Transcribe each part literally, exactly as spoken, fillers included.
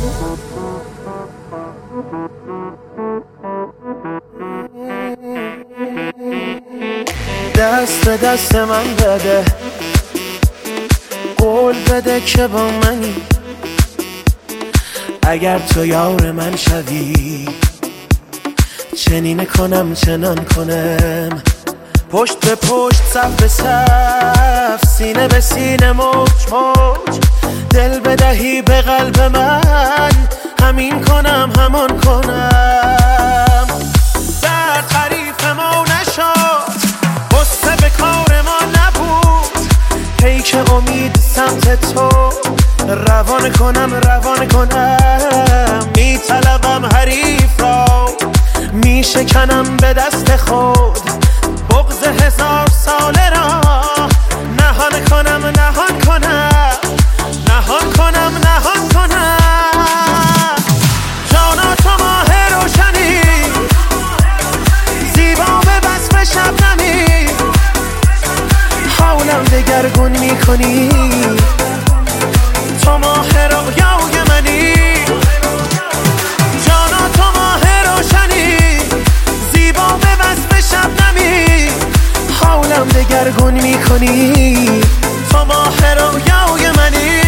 دست به دست من بده، قول بده که با منی. اگر تو یار من شوی، چنین کنم چنان کنم، پشت به پشت صف به صف، سینه به سینه موج موج، دل بدهی به قلب من، همین کنم همان کنم. درد حریف ما نشد، غصه به کار ما نبود، پیک امید سمت تو روان کنم روان کنم. میطلبم حریف را، میشکنم به دست خود، بغض هزار ساله را نهان کنم نهان کنم نهان کنم نهان کنم. جانا تو ماه روشنی، زیبا به وصف شبنمی، حولم دگرگون میکنی، تو ماه رویای منی. جانا تو ماه روشنی، زیبا به وصف شبنمی، حولم دگرگون میکنی، تو ماه رویای منی.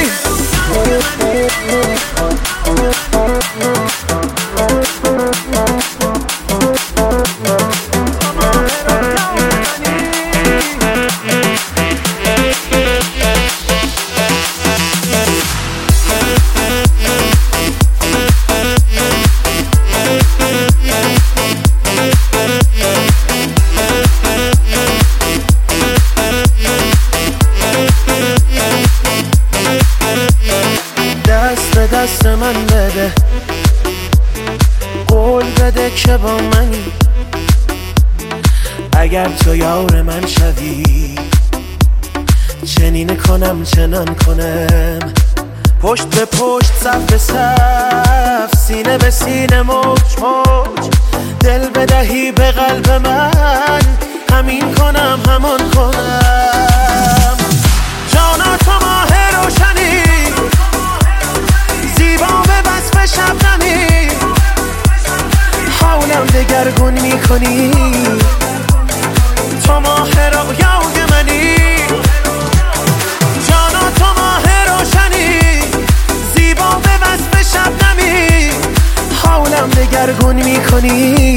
دست به دست من بده، قول بده که با منی. اگر تو یار من شوی، چنین کنم چنان کنم، پشت به پشت صف به صف، سینه به سینه موج موج، دل بدهی به قلب من، همین کنم همان کنم. جانا تو ماه روشنی، زیبا به وصف شبنمی، حولم دگرگون میکنی، تو ماه رویای منی. جانا تو ماه روشنی، زیبا به وصف شبنمی، حولم دگرگون میکنی،